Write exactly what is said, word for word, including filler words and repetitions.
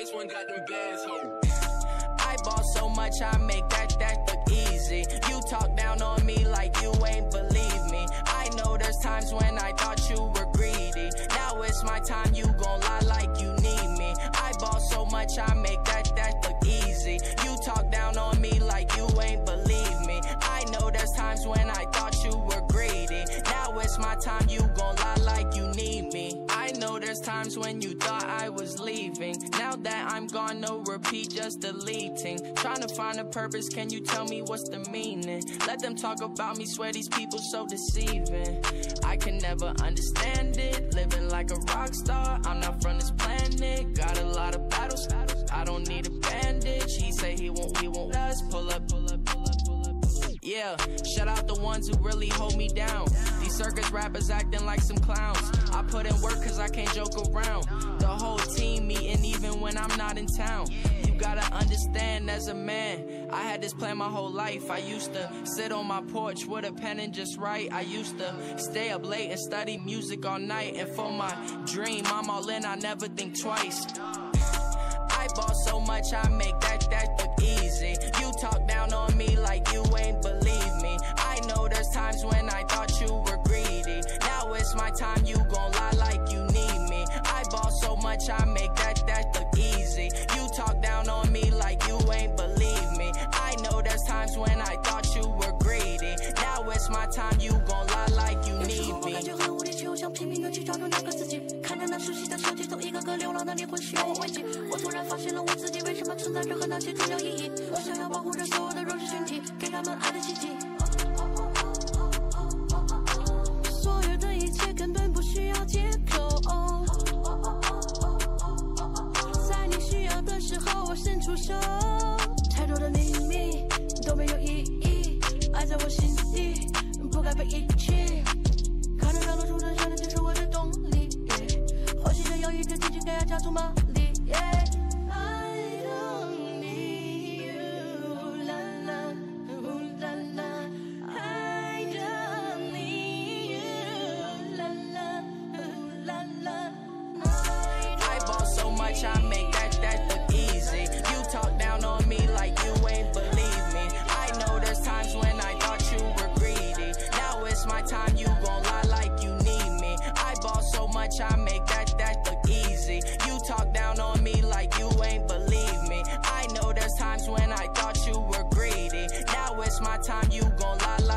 Next one got them bands, ho. I ball so much, I make that, that look easy. You talk down on me like you ain't believe me. I know there's times when I thought you were greedy. Now it's my time, you gon' lie like you need me. I ball so much, I make that, that look easy. You talk down on me like you ain't believe me. I know there's times when I thought you were greedy. Now it's my time, you gon' lie like you need me. I know there's times when you thought I was leaving. Now that I'm gone, no repeat, just deleting. Trying to find a purpose, can you tell me what's the meaning? Let them talk about me, swear these people so deceiving. I can never understand it, living like a rock star. I'm not from this planet, got a lot of battles. I don't need a bandage, he say he won't, he won't. Let's pull up, pull up, pull up, pull up. Yeah, shout out the ones who really hold me down. These circus rappers acting like some clowns. I put in work cause I can't joke around. The whole team meeting even when I'm not in town. You gotta understand as a man, I had this plan my whole life. I used to sit on my porch with a pen and just write. I used to stay up late and study music all night. And for my dream, I'm all in, I never think twice. I ball so much, I make that, that look easy. You talk down on me like you ain't believe me. I know there's times when I thought you were greedy. Now it's my time, you gon' lie like you need me. I ball so much, I make that, that look easy. You talk down on me like you ain't believe me. I know there's times when I thought you were greedy. Now it's my time, you gon' lie like you need me. 感觉很无力，却又想拼命的去找到那个自己。看着那熟悉的小街头，一个个流浪的灵魂需要我慰藉。我突然发现了我自己为什么存在着和那些重要意义。我想要保护着所有的弱势群体，给他们爱的奇迹。所有的一切根本不需要借口。在你需要的时候，我伸出手。太多的秘密都没有意义，爱在我心底，不该被遗弃。看着它露出的笑脸，就是我的动力。或许要有一个自己给它加足马力。I don't need you, la la, ooh la la. I don't need you, la la, ooh la la. I ball so much, I make that, that look easy. You talk down on me like you ain't believe me. I know there's times when I thought you were greedy. Now it's my time, you gon' lie like you need me. I ball so much, I make that, that look easy. You talk down on me like you ain't believe me. I know there's times when I thought you were greedy. Now it's my time, you gon' lie like